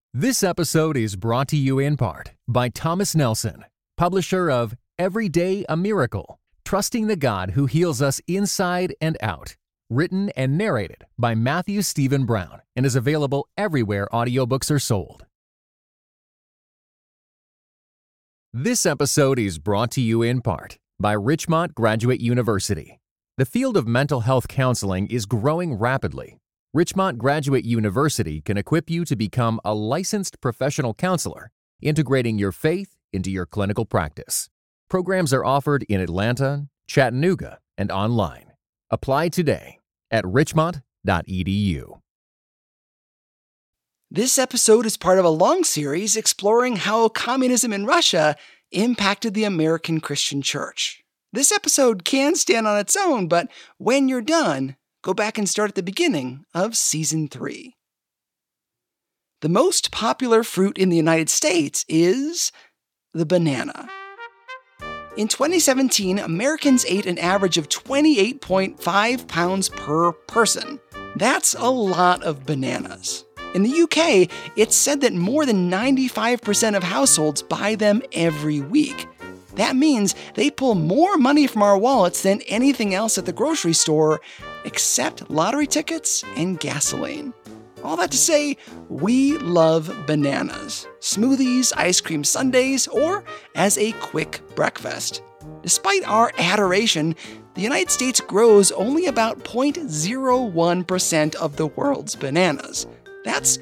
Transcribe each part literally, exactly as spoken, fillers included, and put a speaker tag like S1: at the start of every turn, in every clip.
S1: This episode is brought to you in part by Thomas Nelson, publisher of Every Day a Miracle, Trusting the God Who Heals Us Inside and Out, written and narrated by Matthew Stephen Brown, and is available everywhere audiobooks are sold. This episode is brought to you in part by Richmont Graduate University. The field of mental health counseling is growing rapidly. Richmont Graduate University can equip you to become a licensed professional counselor, integrating your faith into your clinical practice. Programs are offered in Atlanta, Chattanooga, and online. Apply today at richmont dot e d u.
S2: This episode is part of a long series exploring how communism in Russia impacted the American Christian church. This episode can stand on its own, but when you're done, go back and start at the beginning of Season three. The most popular fruit in the United States is the banana. In twenty seventeen, Americans ate an average of twenty-eight point five pounds per person. That's a lot of bananas. In the U K, it's said that more than ninety-five percent of households buy them every week. That means they pull more money from our wallets than anything else at the grocery store, except lottery tickets and gasoline. All that to say, we love bananas, smoothies, ice cream sundaes, or as a quick breakfast. Despite our adoration, the United States grows only about zero point zero one percent of the world's bananas. That's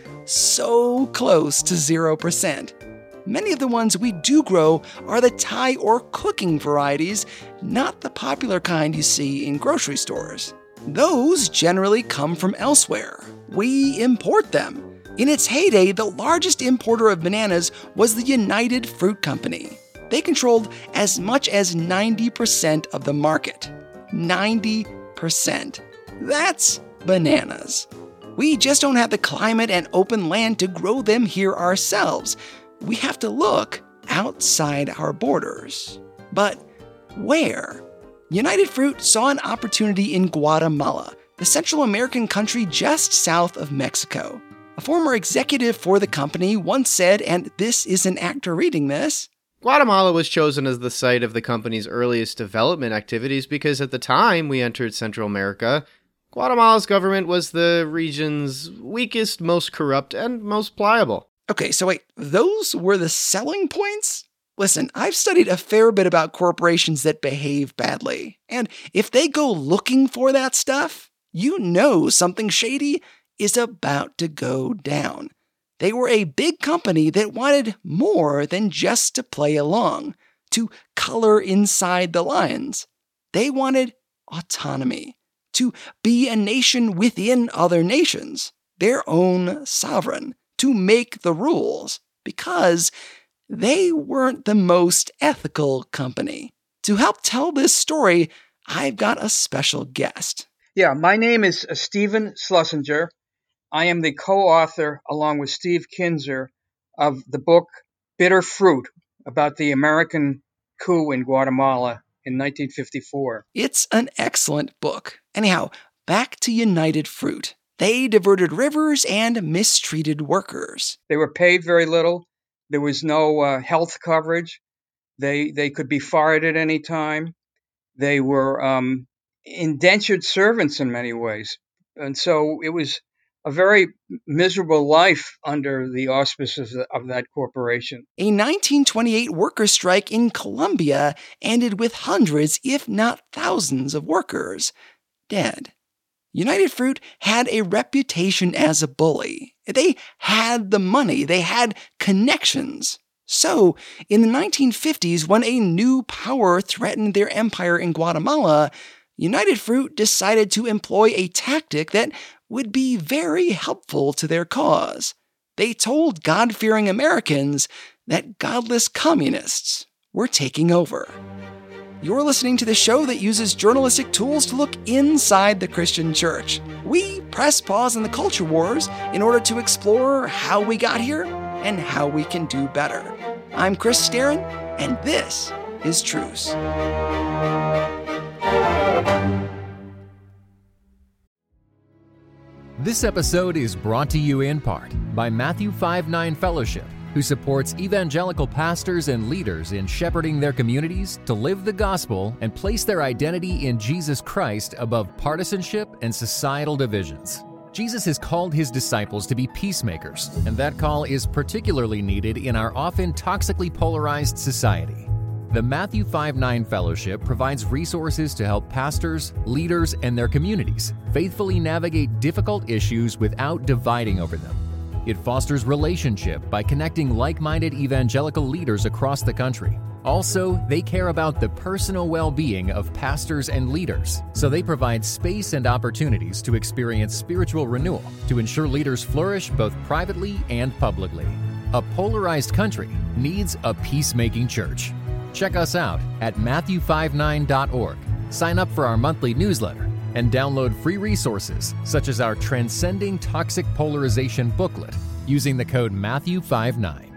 S2: so close to zero percent. Many of the ones we do grow are the Thai or cooking varieties, not the popular kind you see in grocery stores. Those generally come from elsewhere. We import them. In its heyday, the largest importer of bananas was the United Fruit Company. They controlled as much as ninety percent of the market. ninety percent. That's bananas. We just don't have the climate and open land to grow them here ourselves. We have to look outside our borders. But where? United Fruit saw an opportunity in Guatemala, the Central American country just south of Mexico. A former executive for the company once said, and this is an actor reading this,
S3: Guatemala was chosen as the site of the company's earliest development activities because at the time we entered Central America, Guatemala's government was the region's weakest, most corrupt, and most pliable.
S2: Okay, so wait, those were the selling points? Listen, I've studied a fair bit about corporations that behave badly, and if they go looking for that stuff, you know something shady is about to go down. They were a big company that wanted more than just to play along, to color inside the lines. They wanted autonomy, to be a nation within other nations, their own sovereign, to make the rules, because they weren't the most ethical company. To help tell this story, I've got a special guest.
S4: Yeah, my name is uh, Stephen Schlesinger. I am the co-author, along with Steve Kinzer, of the book Bitter Fruit, about the American coup in Guatemala in nineteen fifty-four.
S2: It's an excellent book. Anyhow, back to United Fruit. They diverted rivers and mistreated workers.
S4: They were paid very little. There was no uh, health coverage. They they could be fired at any time. They were um, indentured servants in many ways. And so it was a very miserable life under the auspices of that corporation.
S2: A nineteen twenty-eight workers' strike in Colombia ended with hundreds, if not thousands, of workers dead. United Fruit had a reputation as a bully. They had the money. They had connections. So, in the nineteen fifties, when a new power threatened their empire in Guatemala, United Fruit decided to employ a tactic that would be very helpful to their cause. They told God-fearing Americans that godless communists were taking over. You're listening to the show that uses journalistic tools to look inside the Christian church. We press pause on the culture wars in order to explore how we got here and how we can do better. I'm Chris Staron, and this is Truce.
S1: This episode is brought to you in part by Matthew five nine Fellowship, who supports evangelical pastors and leaders in shepherding their communities to live the gospel and place their identity in Jesus Christ above partisanship and societal divisions. Jesus has called his disciples to be peacemakers, and that call is particularly needed in our often toxically polarized society. The Matthew five nine Fellowship provides resources to help pastors, leaders, and their communities faithfully navigate difficult issues without dividing over them. It fosters relationship by connecting like-minded evangelical leaders across the country. Also, they care about the personal well-being of pastors and leaders, so they provide space and opportunities to experience spiritual renewal to ensure leaders flourish both privately and publicly. A polarized country needs a peacemaking church. Check us out at matthew five nine dot org. Sign up for our monthly newsletter and download free resources such as our Transcending Toxic Polarization booklet using the code Matthew five nine.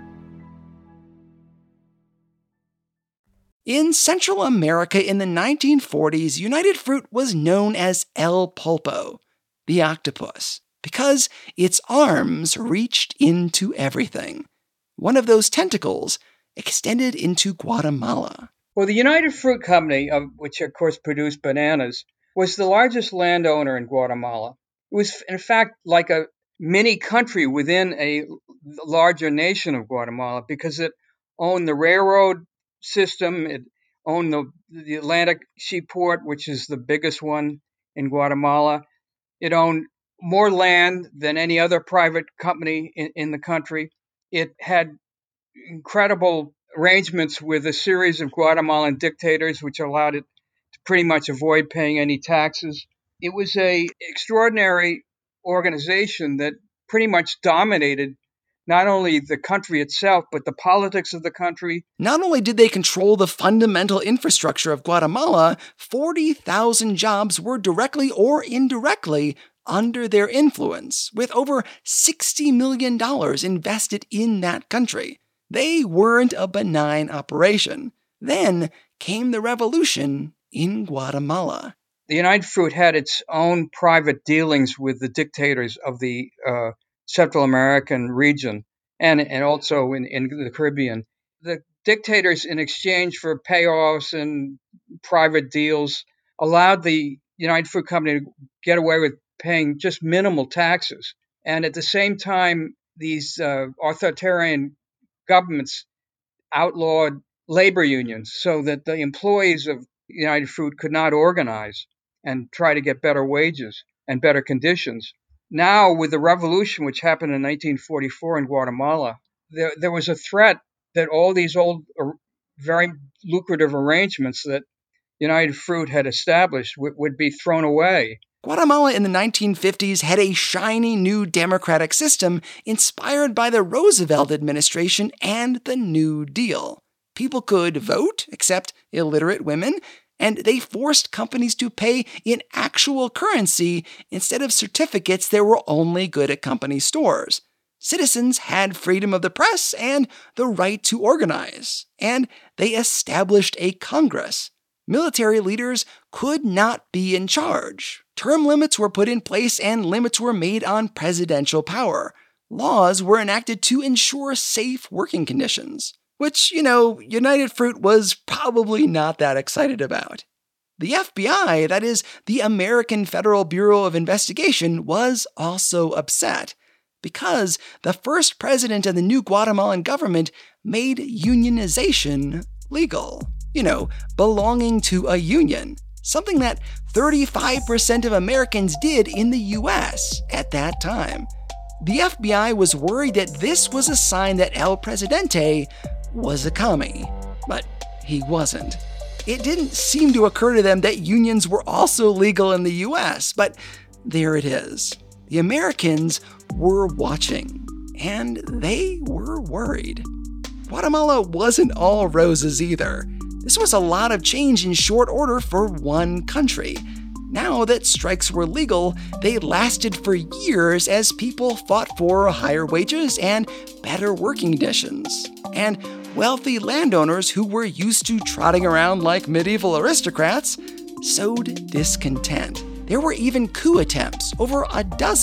S2: In Central America in the nineteen forties, United Fruit was known as El Pulpo, the octopus, because its arms reached into everything. One of those tentacles extended into Guatemala.
S4: Well, the United Fruit Company, of which of course produced bananas, was the largest landowner in Guatemala. It was, in fact, like a mini country within a larger nation of Guatemala because it owned the railroad system, it owned the, the Atlantic Seaport, which is the biggest one in Guatemala. It owned more land than any other private company in, in the country. It had incredible arrangements with a series of Guatemalan dictators, which allowed it to pretty much avoid paying any taxes. It was a extraordinary organization that pretty much dominated not only the country itself, but the politics of the country.
S2: Not only did they control the fundamental infrastructure of Guatemala, forty thousand jobs were directly or indirectly under their influence, with over sixty million dollars invested in that country. They weren't a benign operation. Then came the revolution in Guatemala.
S4: The United Fruit had its own private dealings with the dictators of the uh, Central American region and, and also in, in the Caribbean. The dictators, in exchange for payoffs and private deals, allowed the United Fruit Company to get away with paying just minimal taxes. And at the same time, these uh, authoritarian governments outlawed labor unions so that the employees of United Fruit could not organize and try to get better wages and better conditions. Now, with the revolution, which happened in nineteen forty-four in Guatemala, there, there was a threat that all these old, uh, very lucrative arrangements that United Fruit had established w- would be thrown away.
S2: Guatemala in the nineteen fifties had a shiny new democratic system inspired by the Roosevelt administration and the New Deal. People could vote, except illiterate women, and they forced companies to pay in actual currency instead of certificates that were only good at company stores. Citizens had freedom of the press and the right to organize, and they established a Congress. Military leaders could not be in charge. Term limits were put in place and limits were made on presidential power. Laws were enacted to ensure safe working conditions, which, you know, United Fruit was probably not that excited about. The F B I, that is, the American Federal Bureau of Investigation, was also upset because the first president of the new Guatemalan government made unionization legal. You know, belonging to a union, something that thirty-five percent of Americans did in the U S at that time. The F B I was worried that this was a sign that El Presidente was a commie, but he wasn't. It didn't seem to occur to them that unions were also legal in the U S, but there it is. The Americans were watching, and they were worried. Guatemala wasn't all roses either. This was a lot of change in short order for one country. Now that strikes were legal, they lasted for years as people fought for higher wages and better working conditions. And wealthy landowners who were used to trotting around like medieval aristocrats sowed discontent. There were even coup attempts, over a dozen,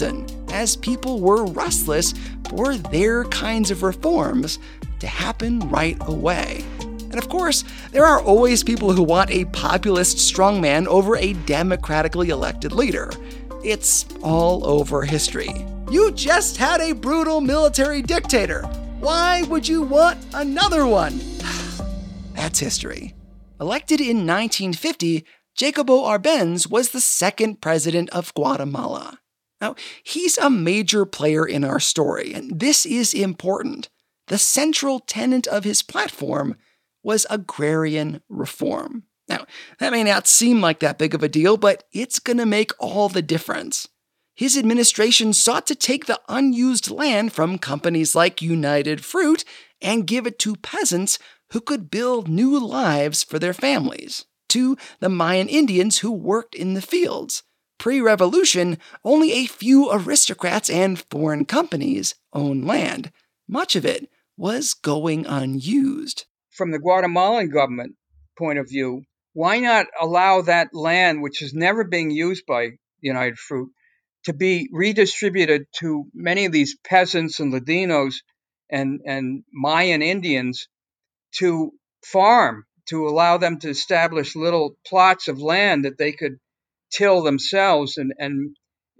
S2: as people were restless for their kinds of reforms to happen right away. And of course, there are always people who want a populist strongman over a democratically elected leader. It's all over history. You just had a brutal military dictator. Why would you want another one? That's history. Elected in nineteen fifty, Jacobo Arbenz was the second president of Guatemala. Now, he's a major player in our story, and this is important. The central tenet of his platform was agrarian reform. Now, that may not seem like that big of a deal, but it's going to make all the difference. His administration sought to take the unused land from companies like United Fruit and give it to peasants who could build new lives for their families, to the Mayan Indians who worked in the fields. Pre-revolution, only a few aristocrats and foreign companies owned land. Much of it was going unused.
S4: From the Guatemalan government point of view, why not allow that land, which is never being used by United Fruit, to be redistributed to many of these peasants and Ladinos and, and Mayan Indians to farm, to allow them to establish little plots of land that they could till themselves and, and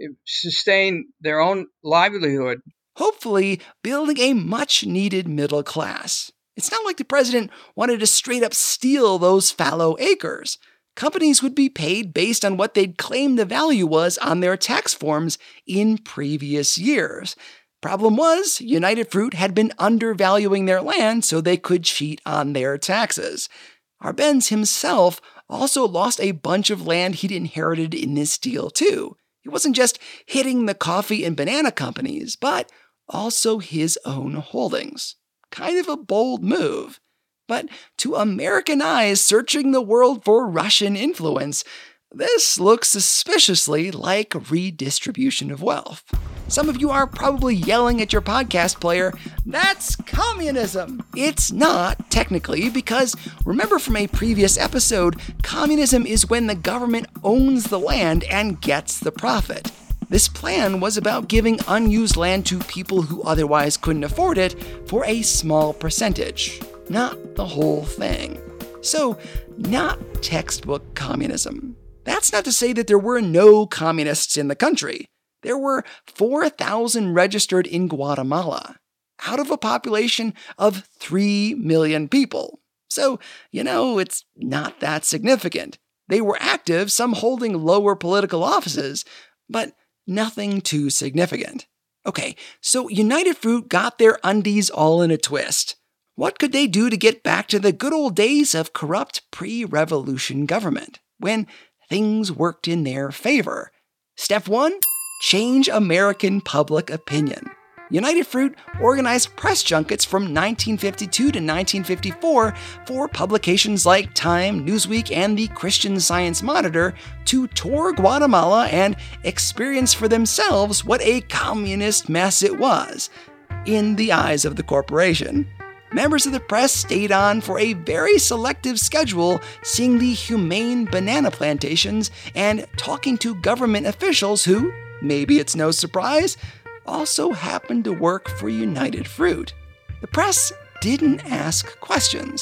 S4: sustain their own livelihood.
S2: Hopefully, building a much-needed middle class. It's not like the president wanted to straight up steal those fallow acres. Companies would be paid based on what they'd claimed the value was on their tax forms in previous years. Problem was, United Fruit had been undervaluing their land so they could cheat on their taxes. Arbenz himself also lost a bunch of land he'd inherited in this deal too. He wasn't just hitting the coffee and banana companies, but also his own holdings. Kind of a bold move. But to American eyes searching the world for Russian influence, this looks suspiciously like redistribution of wealth. Some of you are probably yelling at your podcast player, "That's communism!" It's not, technically, because remember from a previous episode, communism is when the government owns the land and gets the profit. This plan was about giving unused land to people who otherwise couldn't afford it for a small percentage, not the whole thing. So, not textbook communism. That's not to say that there were no communists in the country. There were four thousand registered in Guatemala, out of a population of three million people. So, you know, it's not that significant. They were active, some holding lower political offices, but nothing too significant. Okay, so United Fruit got their undies all in a twist. What could they do to get back to the good old days of corrupt pre-revolution government, when things worked in their favor? Step one, change American public opinion. United Fruit organized press junkets from nineteen fifty-two to nineteen fifty-four for publications like Time, Newsweek, and the Christian Science Monitor to tour Guatemala and experience for themselves what a communist mess it was, in the eyes of the corporation. Members of the press stayed on for a very selective schedule, seeing the humane banana plantations and talking to government officials who, maybe it's no surprise, also happened to work for United Fruit. The press didn't ask questions,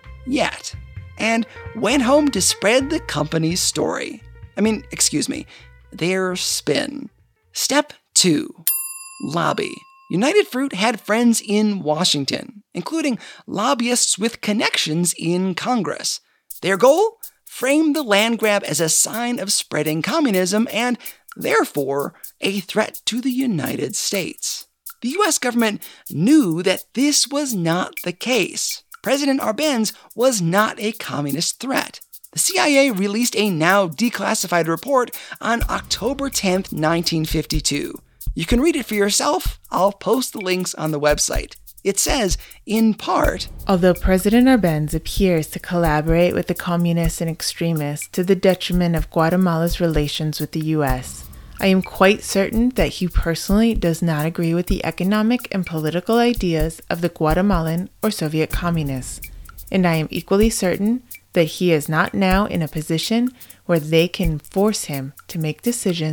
S2: yet, and went home to spread the company's story. I mean, excuse me, their spin. Step two, lobby. United Fruit had friends in Washington, including lobbyists with connections in Congress. Their goal? Frame the land grab as a sign of spreading communism and, therefore, a threat to the United States. The U S government knew that this was not the case. President Arbenz was not a communist threat. The C I A released a now declassified report on October tenth, nineteen fifty-two. You can read it for yourself. I'll post the links on the website. It says, in part,
S5: although President Arbenz appears to collaborate with the communists and extremists to the detriment of Guatemala's relations with the U S, I am quite certain that he personally does not agree with the economic and political ideas of the Guatemalan or Soviet communists, and I am equally certain that he is not now in a position where they can force him to make decisions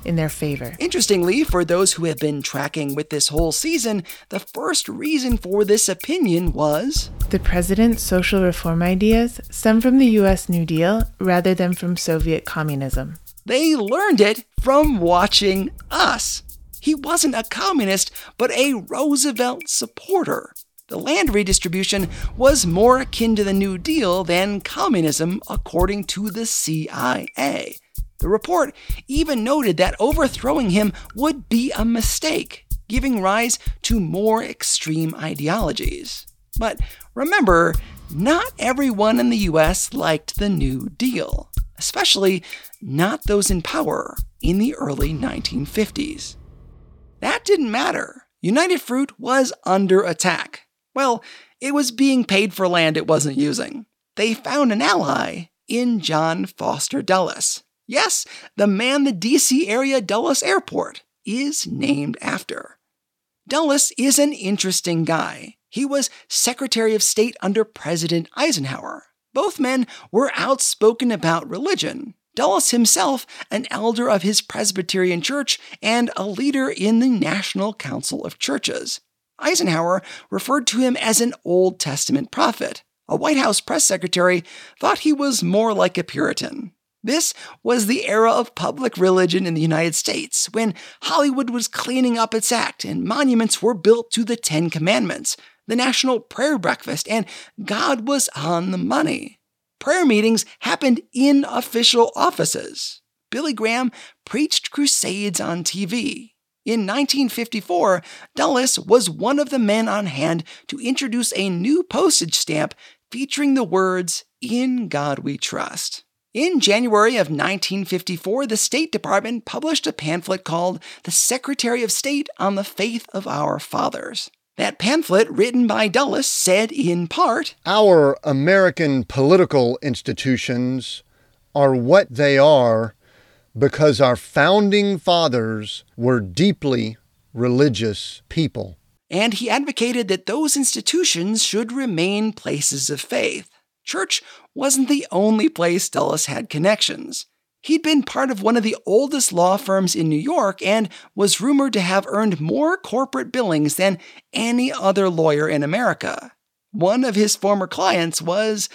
S5: in their favor.
S2: Interestingly, for those who have been tracking with this whole season, the first reason for this opinion was
S5: the president's social reform ideas stem from the U S New Deal rather than from Soviet communism.
S2: They learned it from watching us. He wasn't a communist, but a Roosevelt supporter. The land redistribution was more akin to the New Deal than communism, according to the C I A. The report even noted that overthrowing him would be a mistake, giving rise to more extreme ideologies. But remember, not everyone in the U S liked the New Deal, especially not those in power in the early nineteen fifties. That didn't matter. United Fruit was under attack. Well, it was being paid for land it wasn't using. They found an ally in John Foster Dulles. Yes, the man the D C area Dulles Airport is named after. Dulles is an interesting guy. He was Secretary of State under President Eisenhower. Both men were outspoken about religion. Dulles himself, an elder of his Presbyterian church and a leader in the National Council of Churches. Eisenhower referred to him as an Old Testament prophet. A White House press secretary thought he was more like a Puritan. This was the era of public religion in the United States, when Hollywood was cleaning up its act and monuments were built to the Ten Commandments, the National Prayer Breakfast, and God was on the money. Prayer meetings happened in official offices. Billy Graham preached crusades on T V. In nineteen fifty-four, Dulles was one of the men on hand to introduce a new postage stamp featuring the words, "In God We Trust." In January of nineteen fifty-four, the State Department published a pamphlet called The Secretary of State on the Faith of Our Fathers. That pamphlet, written by Dulles, said in part,
S6: "Our American political institutions are what they are because our founding fathers were deeply religious people."
S2: And he advocated that those institutions should remain places of faith. Church wasn't the only place Dulles had connections. He'd been part of one of the oldest law firms in New York and was rumored to have earned more corporate billings than any other lawyer in America. One of his former clients was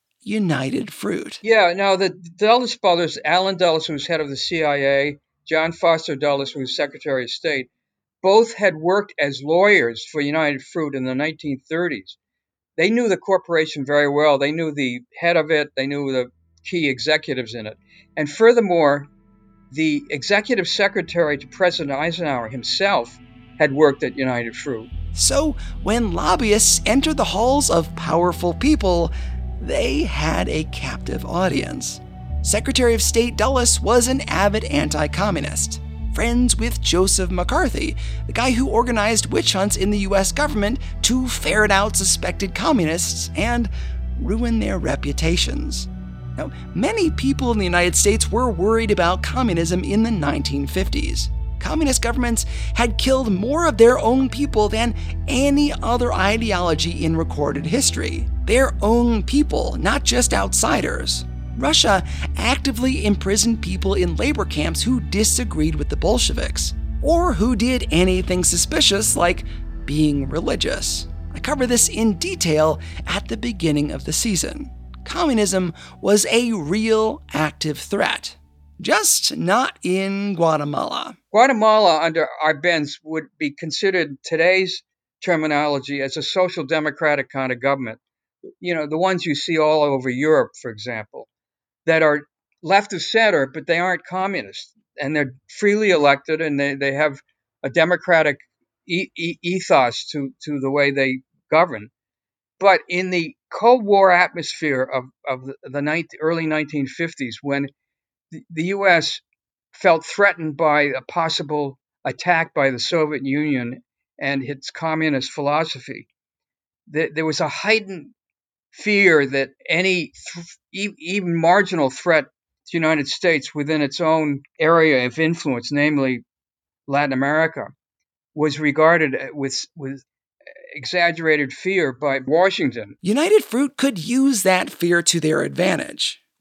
S2: United Fruit.
S4: Yeah, now the Dulles brothers, Allen Dulles, who was head of the C I A, John Foster Dulles, who was Secretary of State, both had worked as lawyers for United Fruit in the nineteen thirties. They knew the corporation very well. They knew the head of it. They knew the key executives in it. And furthermore, the executive secretary to President Eisenhower himself had worked at United Fruit.
S2: So when lobbyists entered the halls of powerful people, they had a captive audience. Secretary of State Dulles was an avid anti-communist, friends with Joseph McCarthy, the guy who organized witch hunts in the U S government to ferret out suspected communists and ruin their reputations. Now, many people in the United States were worried about communism in the nineteen fifties. Communist governments had killed more of their own people than any other ideology in recorded history. Their own people, not just outsiders. Russia actively imprisoned people in labor camps who disagreed with the Bolsheviks, or who did anything suspicious like being religious. I cover this in detail at the beginning of the season. Communism was a real active threat, just not in Guatemala.
S4: Guatemala, under Arbenz, would be considered today's terminology as a social democratic kind of government. You know, the ones you see all over Europe, for example, that are left of center, but they aren't communist. And they're freely elected, and they, they have a democratic e- e- ethos to, to the way they govern. But in the Cold War atmosphere of, of the, the nineteen, early nineteen fifties, when the, the U S felt threatened by a possible attack by the Soviet Union and its communist philosophy, there, there was a heightened fear that any th- even marginal threat to the United States within its own area of influence, namely Latin America, was regarded with, with exaggerated fear by Washington.
S2: United Fruit could use that fear to their advantage.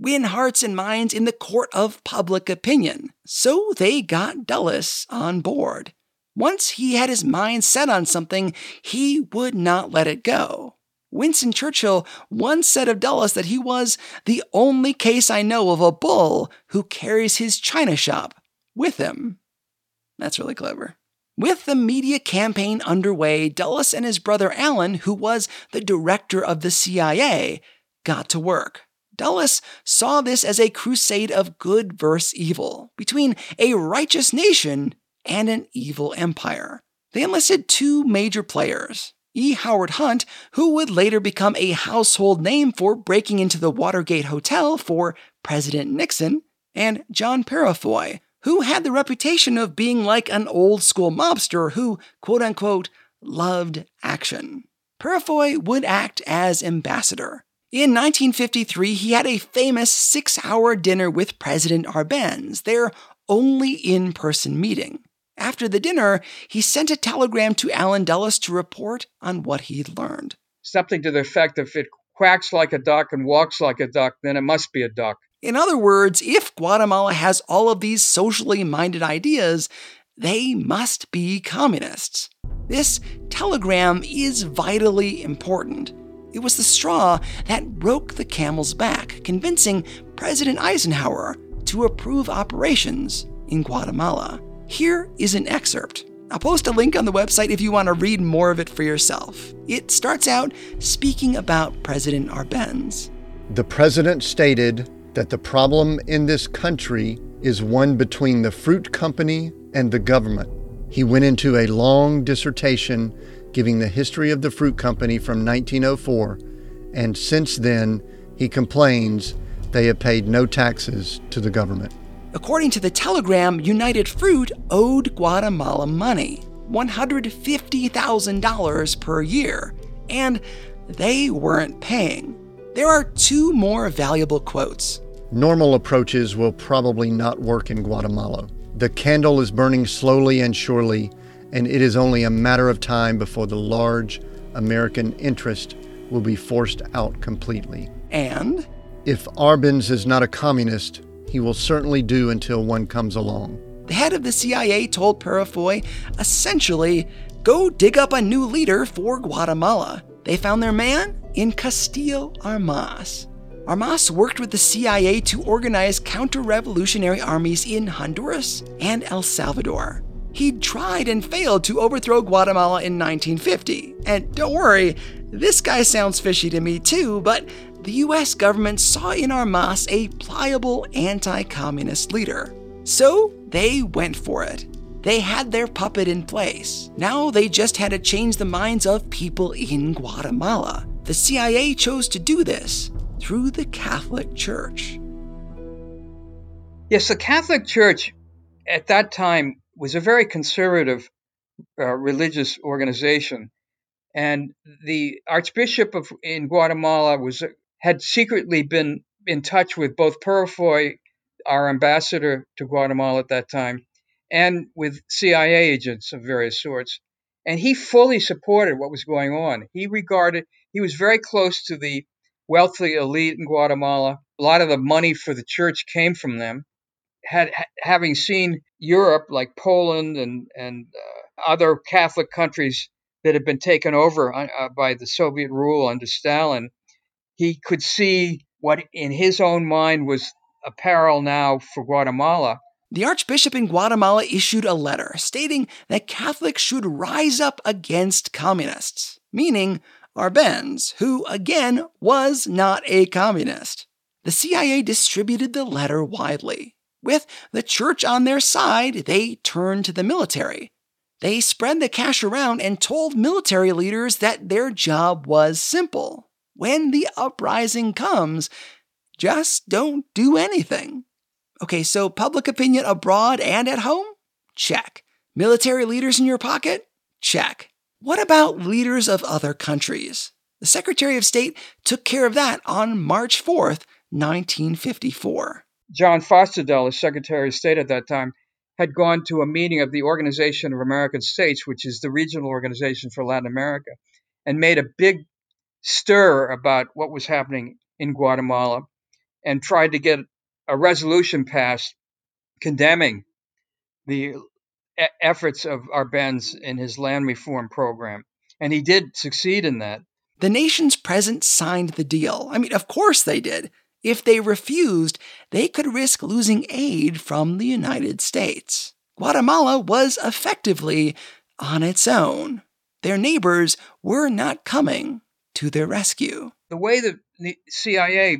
S2: win hearts and minds in the court of public opinion. So they got Dulles on board. Once he had his mind set on something, he would not let it go. Winston Churchill once said of Dulles that he was the only case I know of a bull who carries his china shop with him. That's really clever. With the media campaign underway, Dulles and his brother Alan, who was the director of the C I A, got to work. Dulles saw this as a crusade of good versus evil, between a righteous nation and an evil empire. They enlisted two major players, E. Howard Hunt, who would later become a household name for breaking into the Watergate Hotel for President Nixon, and John Peurifoy, who had the reputation of being like an old-school mobster who, quote-unquote, loved action. Peurifoy would act as ambassador. In nineteen fifty-three, he had a famous six-hour dinner with President Arbenz, their only in-person meeting. After the dinner, he sent a telegram to Allen Dulles to report on what he'd learned.
S4: Something to the effect, if it quacks like a duck and walks like a duck, then it must be a duck.
S2: In other words, if Guatemala has all of these socially minded ideas, they must be communists. This telegram is vitally important. It was the straw that broke the camel's back, convincing President Eisenhower to approve operations in Guatemala. Here is an excerpt. I'll post a link on the website if you want to read more of it for yourself. It starts out speaking about President Arbenz.
S6: The president stated that the problem in this country is one between the fruit company and the government. He went into a long dissertation giving the history of the fruit company from nineteen oh four, and since then, he complains they have paid no taxes to the government.
S2: According to the telegram, United Fruit owed Guatemala money, one hundred fifty thousand dollars per year, and they weren't paying. There are two more valuable quotes.
S6: Normal approaches will probably not work in Guatemala. The candle is burning slowly and surely, and it is only a matter of time before the large American interest will be forced out completely.
S2: And?
S6: If Arbenz is not a communist, he will certainly do until one comes along.
S2: The head of the C I A told Peurifoy, essentially, go dig up a new leader for Guatemala. They found their man in Castillo Armas. Armas worked with the C I A to organize counter-revolutionary armies in Honduras and El Salvador. He'd tried and failed to overthrow Guatemala in nineteen fifty. And don't worry, this guy sounds fishy to me too, but the U S government saw in Armas a pliable anti-communist leader. So they went for it. They had their puppet in place. Now they just had to change the minds of people in Guatemala. The C I A chose to do this through the Catholic Church.
S4: Yes, the Catholic Church at that time was a very conservative uh, religious organization. And the Archbishop of in Guatemala was had secretly been in touch with both Peurifoy, our ambassador to Guatemala at that time, and with C I A agents of various sorts. And he fully supported what was going on. He regarded, he was very close to the wealthy elite in Guatemala. A lot of the money for the church came from them. Had having seen Europe, like Poland and, and uh, other Catholic countries that had been taken over uh, by the Soviet rule under Stalin, he could see what in his own mind was a peril now for Guatemala.
S2: The Archbishop in Guatemala issued a letter stating that Catholics should rise up against communists, meaning Arbenz, who, again, was not a communist. The C I A distributed the letter widely. With the church on their side, they turned to the military. They spread the cash around and told military leaders that their job was simple. When the uprising comes, just don't do anything. Okay, so public opinion abroad and at home? Check. Military leaders in your pocket? Check. What about leaders of other countries? The Secretary of State took care of that on March fourth, nineteen fifty-four.
S4: John Foster Dulles, Secretary of State at that time, had gone to a meeting of the Organization of American States, which is the regional organization for Latin America, and made a big stir about what was happening in Guatemala. and tried to get a resolution passed condemning the e- efforts of Arbenz in his land reform program. And he did succeed in that.
S2: The nations present signed the deal. I mean, of course they did. If they refused, they could risk losing aid from the United States. Guatemala was effectively on its own. Their neighbors were not coming to their rescue.
S4: The way that the C I A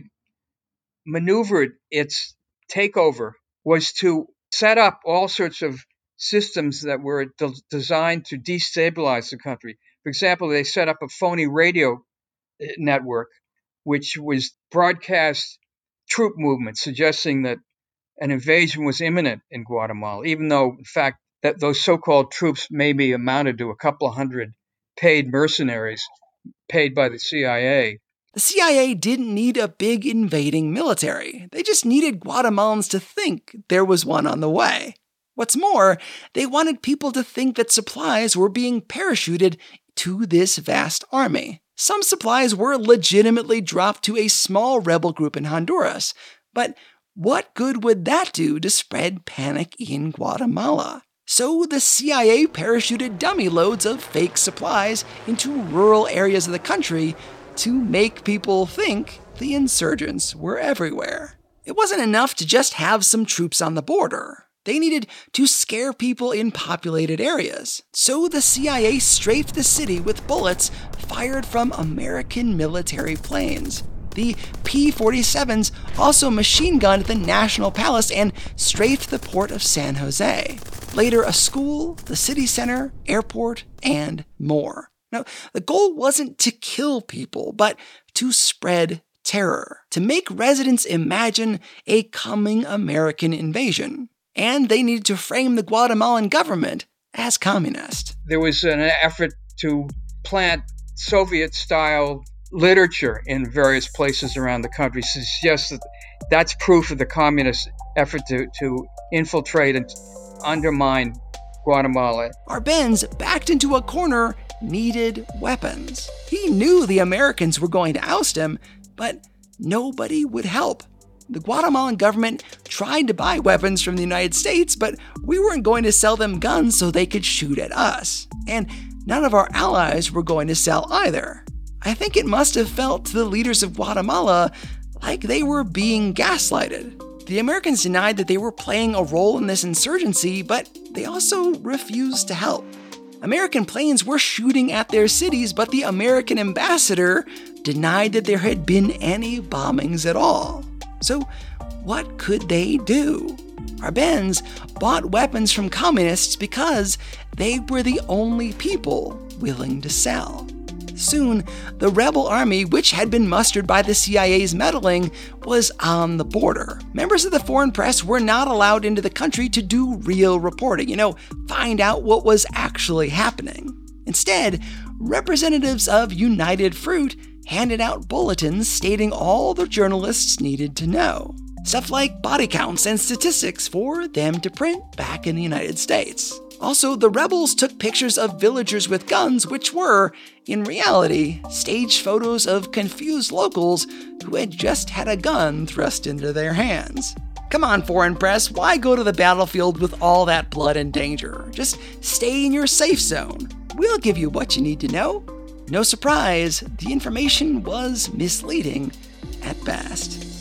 S4: maneuvered its takeover was to set up all sorts of systems that were de- designed to destabilize the country. For example, they set up a phony radio network, which was broadcast troop movements suggesting that an invasion was imminent in Guatemala, even though, in fact, that those so-called troops maybe amounted to a couple of hundred paid mercenaries paid by the C I A.
S2: The C I A didn't need a big invading military. They just needed Guatemalans to think there was one on the way. What's more, they wanted people to think that supplies were being parachuted to this vast army. Some supplies were legitimately dropped to a small rebel group in Honduras, but what good would that do to spread panic in Guatemala? So the C I A parachuted dummy loads of fake supplies into rural areas of the country to make people think the insurgents were everywhere. It wasn't enough to just have some troops on the border. They needed to scare people in populated areas. So the C I A strafed the city with bullets fired from American military planes. The P forty-sevens also machine-gunned the National Palace and strafed the port of San Jose. Later, a school, the city center, airport, and more. Now, the goal wasn't to kill people, but to spread terror, to make residents imagine a coming American invasion. And they needed to frame the Guatemalan government as communist.
S4: There was an effort to plant Soviet-style literature in various places around the country, suggests that that's proof of the communist effort to, to infiltrate and undermine Guatemala.
S2: Arbenz, backed into a corner, needed weapons. He knew the Americans were going to oust him, but nobody would help. The Guatemalan government tried to buy weapons from the United States, but we weren't going to sell them guns so they could shoot at us. And none of our allies were going to sell either. I think it must have felt to the leaders of Guatemala like they were being gaslighted. The Americans denied that they were playing a role in this insurgency, but they also refused to help. American planes were shooting at their cities, but the American ambassador denied that there had been any bombings at all. So what could they do? Arbenz bought weapons from communists because they were the only people willing to sell. Soon, the rebel army, which had been mustered by the C I A's meddling, was on the border. Members of the foreign press were not allowed into the country to do real reporting, you know, find out what was actually happening. Instead, representatives of United Fruit handed out bulletins stating all the journalists needed to know. Stuff like body counts and statistics for them to print back in the United States. Also, the rebels took pictures of villagers with guns, which were, in reality, staged photos of confused locals who had just had a gun thrust into their hands. Come on, foreign press, why go to the battlefield with all that blood and danger? Just stay in your safe zone. We'll give you what you need to know. No surprise, the information was misleading at best.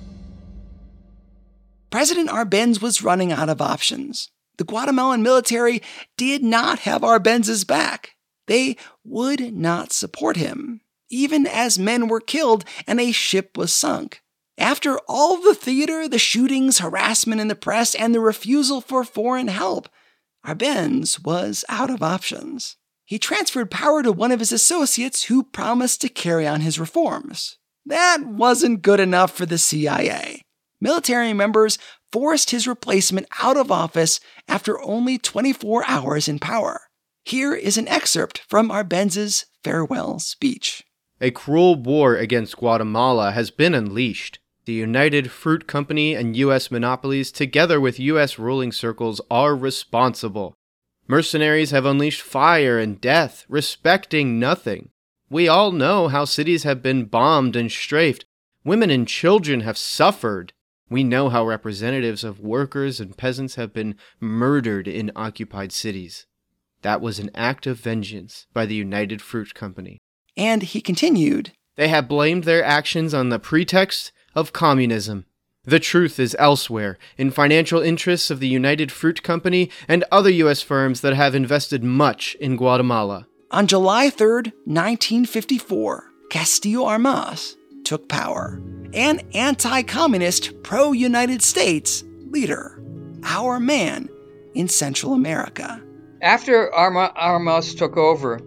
S2: President Arbenz was running out of options. The Guatemalan military did not have Arbenz's back. They would not support him, even as men were killed and a ship was sunk. After all the theater, the shootings, harassment in the press, and the refusal for foreign help, Arbenz was out of options. He transferred power to one of his associates who promised to carry on his reforms. That wasn't good enough for the C I A. Military members forced his replacement out of office after only twenty-four hours in power. Here is an excerpt from Arbenz's farewell speech.
S3: A cruel war against Guatemala has been unleashed. The United Fruit Company and U S monopolies, together with U S ruling circles, are responsible. Mercenaries have unleashed fire and death, respecting nothing. We all know how cities have been bombed and strafed, Women and children have suffered. We know how representatives of workers and peasants have been murdered in occupied cities. That was an act of vengeance by the United Fruit Company.
S2: And he continued,
S3: They have blamed their actions on the pretext of communism. The truth is elsewhere, in financial interests of the United Fruit Company and other U S firms that have invested much in Guatemala.
S2: On July third, nineteen fifty-four, Castillo Armas took power. An anti-communist, pro-United States leader. Our man in Central America.
S4: After Arma- Armas took over,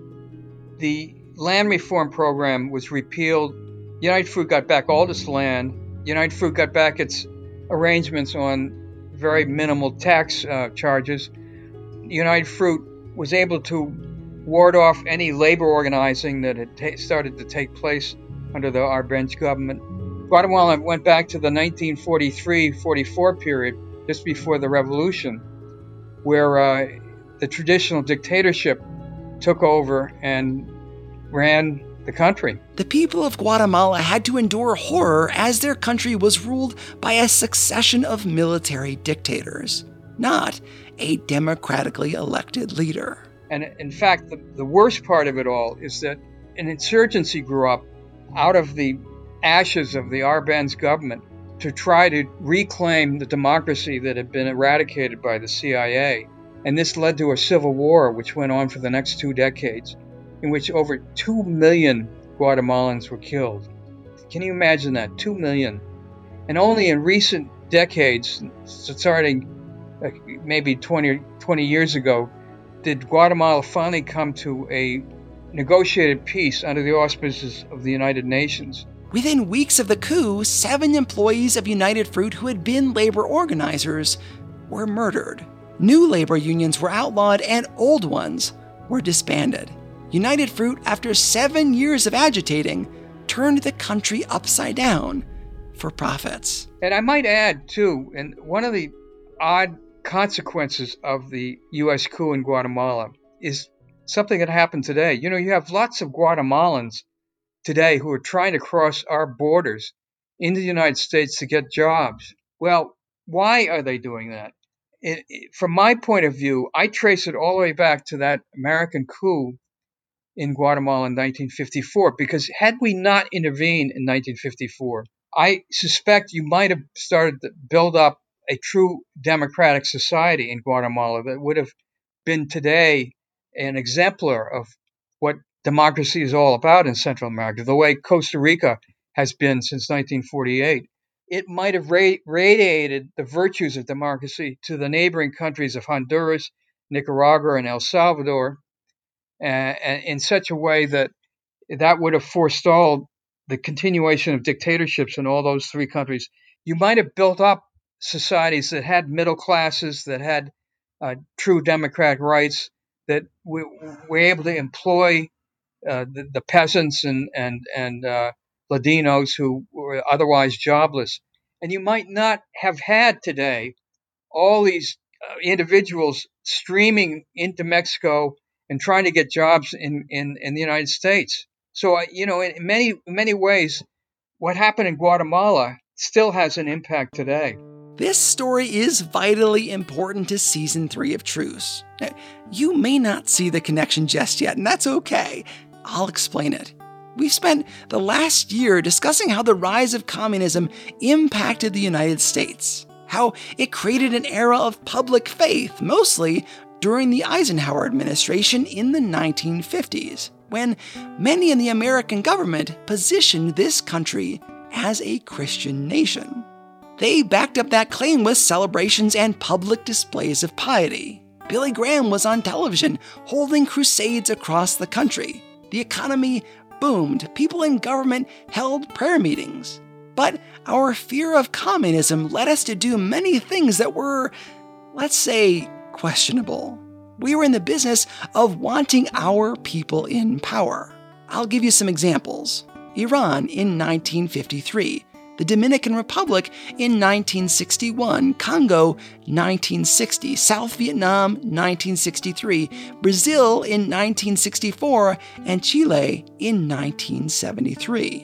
S4: the land reform program was repealed. United Fruit got back all this land. United Fruit got back its arrangements on very minimal tax uh, charges. United Fruit was able to ward off any labor organizing that had ta- started to take place under the Arbenz government. Guatemala went back to the nineteen forty-three forty-four period, just before the revolution, where uh, the traditional dictatorship took over and ran the country.
S2: The people of Guatemala had to endure horror as their country was ruled by a succession of military dictators, not a democratically elected leader.
S4: And in fact, the, the worst part of it all is that an insurgency grew up out of the ashes of the Arbenz government to try to reclaim the democracy that had been eradicated by the C I A. And this led to a civil war which went on for the next two decades, in which over two million Guatemalans were killed. Can you imagine that? Two million. And only in recent decades, starting maybe twenty, twenty years ago, did Guatemala finally come to a negotiated peace under the auspices of the United Nations.
S2: Within weeks of the coup, seven employees of United Fruit who had been labor organizers were murdered. New labor unions were outlawed and old ones were disbanded. United Fruit, after seven years of agitating, turned the country upside down for profits.
S4: And I might add, too, and one of the odd consequences of the U S coup in Guatemala is something that happened today. You know, you have lots of Guatemalans today who are trying to cross our borders into the United States to get jobs. Well, why are they doing that? It, it, from my point of view, I trace it all the way back to that American coup in Guatemala in nineteen fifty-four, because had we not intervened in nineteen fifty-four, I suspect you might have started to build up a true democratic society in Guatemala that would have been today an exemplar of what democracy is all about in Central America, the way Costa Rica has been since nineteen forty-eight. It might have ra- radiated the virtues of democracy to the neighboring countries of Honduras, Nicaragua, and El Salvador, uh, in such a way that that would have forestalled the continuation of dictatorships in all those three countries. You might have built up societies that had middle classes, that had uh, true democratic rights, that we were able to employ uh, the, the peasants and and and uh, Ladinos who were otherwise jobless. And you might not have had today all these uh, individuals streaming into Mexico and trying to get jobs in, in, in the United States. So, uh, you know, in many, in many ways, what happened in Guatemala still has an impact today.
S2: This story is vitally important to Season three of Truce. You may not see the connection just yet, and that's okay. I'll explain it. We've spent the last year discussing how the rise of communism impacted the United States, how it created an era of public faith, mostly during the Eisenhower administration in the nineteen fifties, when many in the American government positioned this country as a Christian nation. They backed up that claim with celebrations and public displays of piety. Billy Graham was on television holding crusades across the country. The economy boomed. People in government held prayer meetings. But our fear of communism led us to do many things that were, let's say, questionable. We were in the business of wanting our people in power. I'll give you some examples. Iran in nineteen fifty-three, the Dominican Republic in nineteen sixty-one, Congo nineteen sixty, South Vietnam nineteen sixty-three, Brazil in nineteen sixty-four, and Chile in nineteen seventy-three.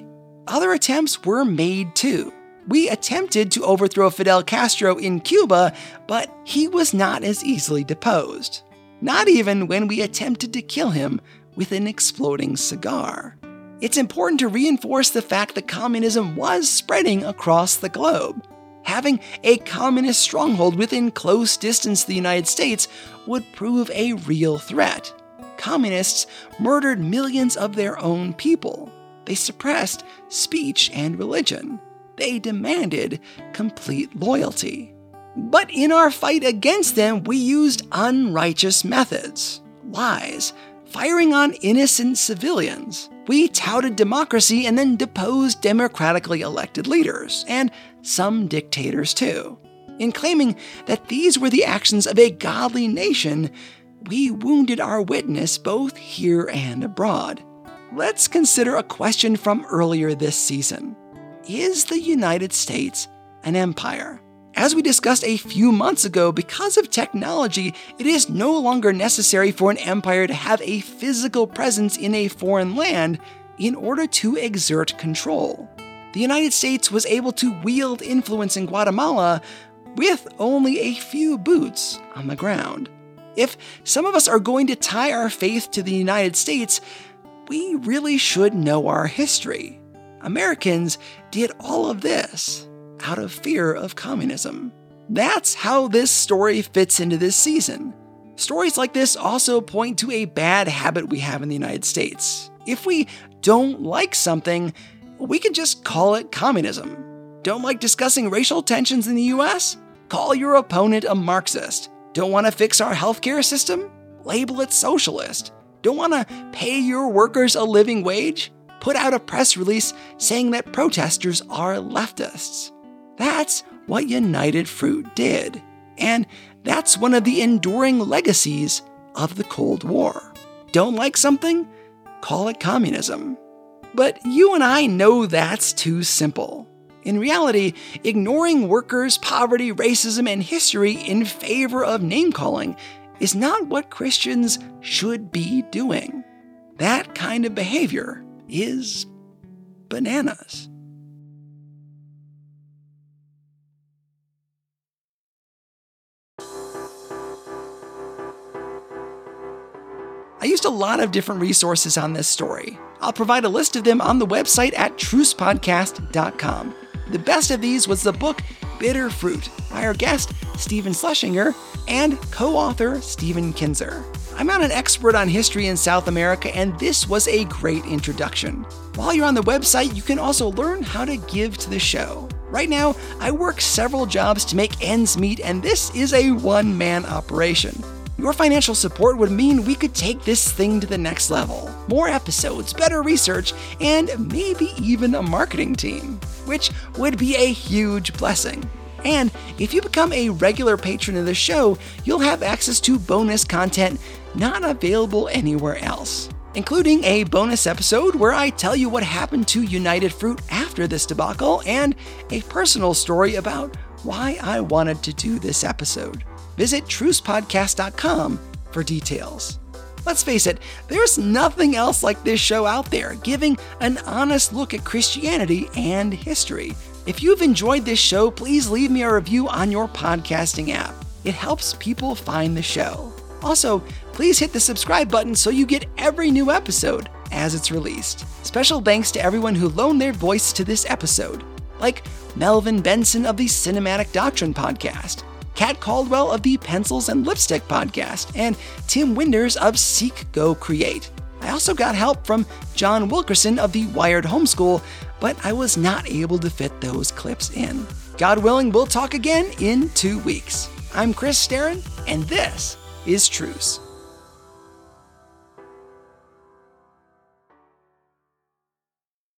S2: other attempts were made too. We attempted to overthrow Fidel Castro in Cuba, but he was not as easily deposed. Not even when we attempted to kill him with an exploding cigar. It's important to reinforce the fact that communism was spreading across the globe. Having a communist stronghold within close distance to the United States would prove a real threat. Communists murdered millions of their own people. They suppressed speech and religion. They demanded complete loyalty. But in our fight against them, we used unrighteous methods, lies, firing on innocent civilians. We touted democracy and then deposed democratically elected leaders, and some dictators too. In claiming that these were the actions of a godly nation, we wounded our witness both here and abroad. Let's consider a question from earlier this season. Is the United States an empire? As we discussed a few months ago, because of technology, it is no longer necessary for an empire to have a physical presence in a foreign land in order to exert control. The United States was able to wield influence in Guatemala with only a few boots on the ground. If some of us are going to tie our faith to the United States, we really should know our history. Americans did all of this out of fear of communism. That's how this story fits into this season. Stories like this also point to a bad habit we have in the United States. If we don't like something, we can just call it communism. Don't like discussing racial tensions in the U S? Call your opponent a Marxist. Don't want to fix our healthcare system? Label it socialist. Don't want to pay your workers a living wage? Put out a press release saying that protesters are leftists. That's what United Fruit did. And that's one of the enduring legacies of the Cold War. Don't like something? Call it communism. But you and I know that's too simple. In reality, ignoring workers, poverty, racism, and history in favor of name-calling is not what Christians should be doing. That kind of behavior is bananas. I used a lot of different resources on this story. I'll provide a list of them on the website at truce podcast dot com. The best of these was the book Bitter Fruit by our guest, Stephen Schlesinger, and co-author Stephen Kinzer. I'm not an expert on history in South America, and this was a great introduction. While you're on the website, you can also learn how to give to the show. Right now, I work several jobs to make ends meet, and this is a one-man operation. Your financial support would mean we could take this thing to the next level. More episodes, better research, and maybe even a marketing team, which would be a huge blessing. And if you become a regular patron of the show, you'll have access to bonus content not available anywhere else, including a bonus episode where I tell you what happened to United Fruit after this debacle and a personal story about why I wanted to do this episode. Visit truce podcast dot com for details. Let's face it, there's nothing else like this show out there, giving an honest look at Christianity and history. If you've enjoyed this show, please leave me a review on your podcasting app. It helps people find the show. Also, please hit the subscribe button so you get every new episode as it's released. Special thanks to everyone who loaned their voice to this episode, like Melvin Benson of the Cinematic Doctrine podcast, Kat Caldwell of the Pencils and Lipstick podcast, and Tim Winders of Seek, Go, Create. I also got help from John Wilkerson of the Wired Homeschool, but I was not able to fit those clips in. God willing, we'll talk again in two weeks. I'm Chris Staron, and this is Truce.